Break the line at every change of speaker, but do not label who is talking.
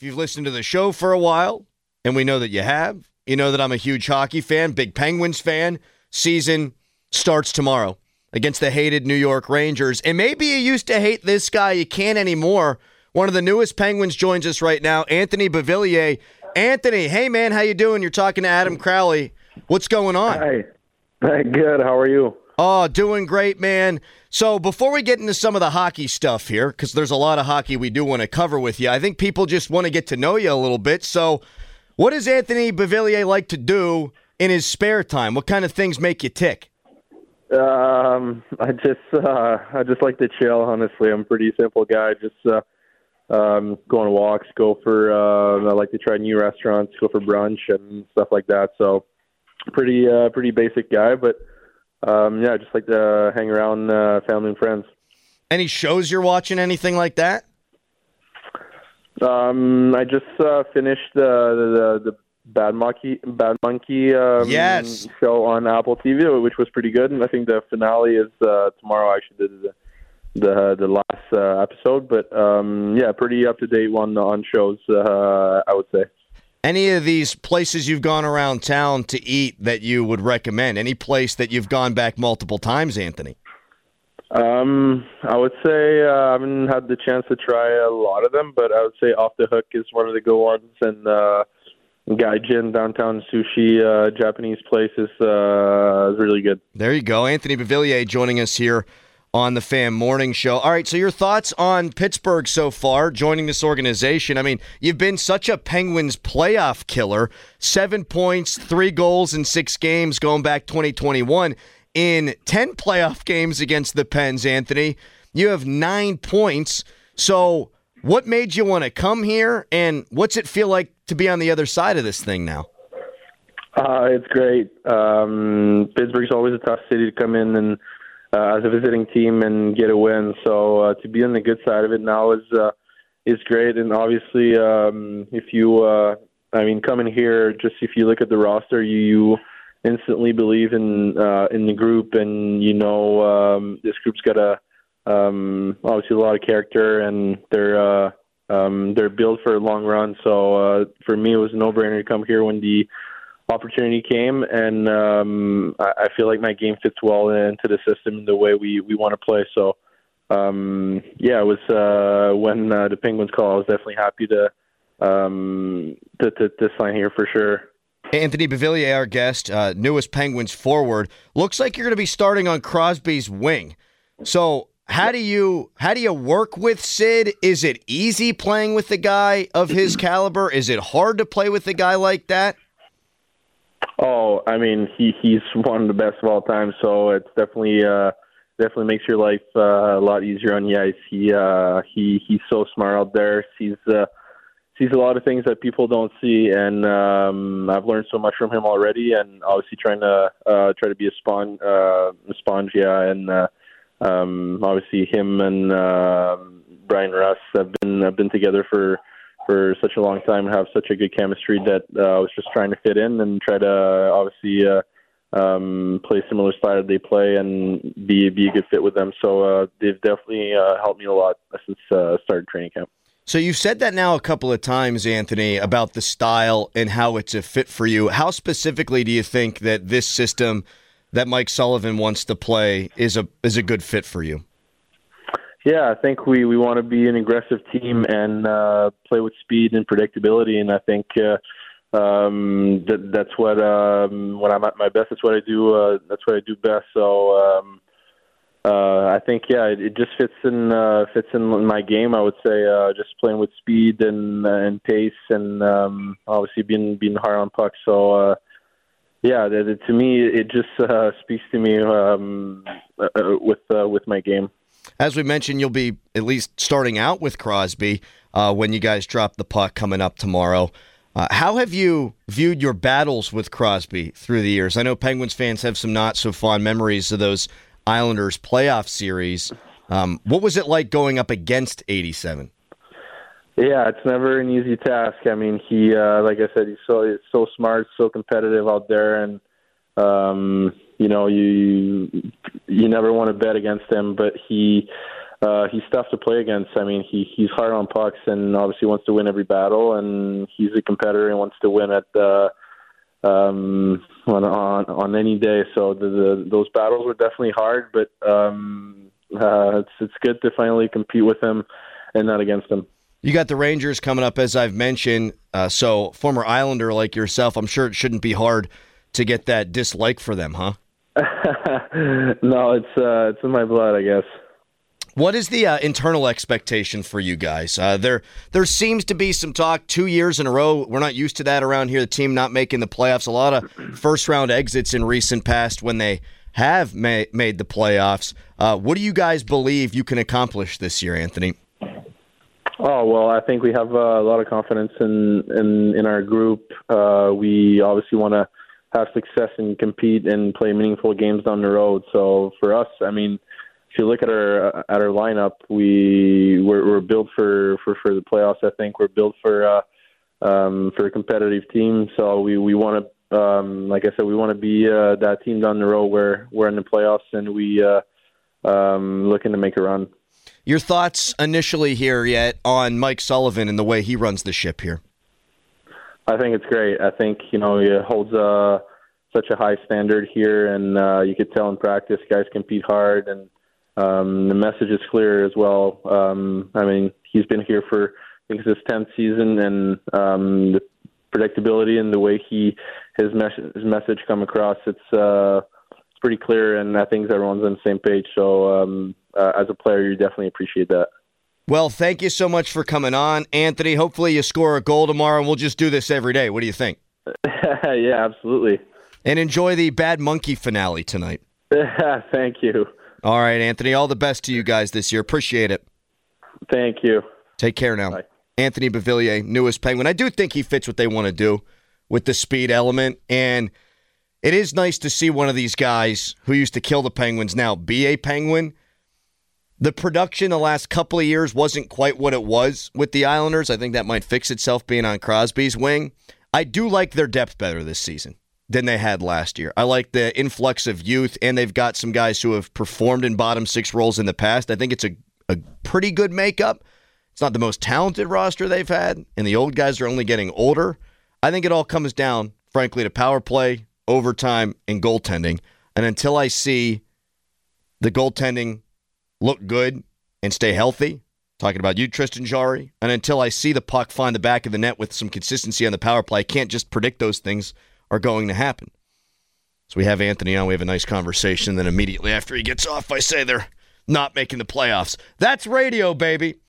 you've listened to the show for a while, and we know that you have, you know that I'm a huge hockey fan, big Penguins fan. Season starts tomorrow against the hated New York Rangers. And maybe you used to hate this guy. You can't anymore. One of the newest Penguins joins us right now, Anthony Beauvillier. Anthony, hey, man, how you doing? You're talking to Adam Crowley. What's going on?
Hi. Good. How are you?
Oh, doing great, man. So before we get into some of the hockey stuff here, because there's a lot of hockey we do want to cover with you, I think people just want to get to know you a little bit. So what does Anthony Beauvillier like to do in his spare time? What kind of things make you tick?
I just like to chill, honestly. I'm a pretty simple guy. Just go on walks, I like to try new restaurants, go for brunch and stuff like that. So pretty basic guy, but I just like to hang around family and friends.
Any shows you're watching, anything like that?
I just finished the Bad Monkey
Yes.
show on Apple TV, which was pretty good. And I think the finale is tomorrow. I actually did the last episode, but pretty up to date one on shows. I would say.
Any of these places you've gone around town to eat that you would recommend? Any place that you've gone back multiple times, Anthony?
I would say I haven't had the chance to try a lot of them, but I would say Off the Hook is one of the good ones, and Gaijin downtown sushi Japanese place is really good.
There you go. Anthony Beauvillier joining us here on the Fan Morning Show. All right, so your thoughts on Pittsburgh so far, joining this organization. I mean, you've been such a Penguins playoff killer. 7 points, 3 goals in 6 games going back 2021. In 10 playoff games against the Pens, Anthony, you have 9 points. So what made you want to come here, and what's it feel like to be on the other side of this thing now?
It's great. Pittsburgh's always a tough city to come in and as a visiting team and get a win. So to be on the good side of it now is great. And obviously, if you, coming here, just if you look at the roster, you instantly believe in the group, and this group's got obviously a lot of character, and they're built for a long run. So for me, it was a no-brainer to come here when the opportunity came, and I feel like my game fits well into the system and the way we want to play. So it was when the Penguins called, I was definitely happy to sign here for sure.
Anthony Beauvillier, our guest, newest Penguins forward. Looks like you're going to be starting on Crosby's wing. So how do you work with Sid? Is it easy playing with a guy of his caliber? Is it hard to play with a guy like that?
Oh, I mean, he's one of the best of all time, so it's definitely makes your life a lot easier on the ice. He's so smart out there. Sees a lot of things that people don't see, and I've learned so much from him already. And obviously, try to be a sponge, and obviously him and Brian Russ have been together for such a long time and have such a good chemistry that I was just trying to fit in and try to obviously play similar style that they play and be a good fit with them. So they've definitely helped me a lot since started training camp.
So you've said that now a couple of times, Anthony, about the style and how it's a fit for you. How specifically do you think that this system that Mike Sullivan wants to play is a good fit for you?
Yeah, I think we want to be an aggressive team and play with speed and predictability, and I think that's what when I'm at my best, that's what I do. That's what I do best. So I think it just fits in my game. I would say just playing with speed and pace, and obviously being hard on pucks. So to me, it just speaks to me with my game.
As we mentioned, you'll be at least starting out with Crosby when you guys drop the puck coming up tomorrow. How have you viewed your battles with Crosby through the years? I know Penguins fans have some not so fond memories of those Islanders playoff series. What was it like going up against 87?
Yeah, it's never an easy task. I mean, he, like I said, he's so smart, so competitive out there, and you never want to bet against him. But he he's tough to play against. I mean, he's hard on pucks and obviously wants to win every battle, and he's a competitor and wants to win at on any day. So those battles were definitely hard, but it's good to finally compete with him and not against him.
You got the Rangers coming up, as I've mentioned. So former Islander like yourself, I'm sure it shouldn't be hard to get that dislike for them, huh?
No, it's in my blood, I guess.
What is the internal expectation for you guys? There seems to be some talk 2 years in a row. We're not used to that around here, the team not making the playoffs. A lot of first-round exits in recent past when they have made the playoffs. What do you guys believe you can accomplish this year, Anthony?
Oh, well, I think we have a lot of confidence in our group. We obviously want to have success and compete and play meaningful games down the road. So for us, I mean, if you look at our lineup, we're built for the playoffs. I think we're built for a competitive team. So we want to, like I said, we want to be that team down the road where we're in the playoffs and we looking to make a run.
Your thoughts initially here yet on Mike Sullivan and the way he runs the ship here?
I think it's great. I think, he holds such a high standard here, and you could tell in practice guys compete hard, and the message is clear as well. I mean, he's been here for, I think it's his 10th season, and the predictability and the way his message come across, it's pretty clear, and I think everyone's on the same page. So as a player, you definitely appreciate that.
Well, thank you so much for coming on, Anthony. Hopefully you score a goal tomorrow, and we'll just do this every day. What do you think?
Yeah, absolutely.
And enjoy the Bad Monkey finale tonight.
Thank you.
All right, Anthony, all the best to you guys this year. Appreciate it.
Thank you.
Take care now.
Bye.
Anthony Beauvillier, newest Penguin. I do think he fits what they want to do with the speed element, and it is nice to see one of these guys who used to kill the Penguins now be a Penguin. The production the last couple of years wasn't quite what it was with the Islanders. I think that might fix itself being on Crosby's wing. I do like their depth better this season than they had last year. I like the influx of youth, and they've got some guys who have performed in bottom six roles in the past. I think it's a pretty good makeup. It's not the most talented roster they've had, and the old guys are only getting older. I think it all comes down, frankly, to power play, overtime, and goaltending. And until I see the goaltending look good and stay healthy, talking about you, Tristan Jarry, and until I see the puck find the back of the net with some consistency on the power play, I can't just predict those things are going to happen. So we have Anthony on, we have a nice conversation, then immediately after he gets off, I say they're not making the playoffs. That's radio, baby.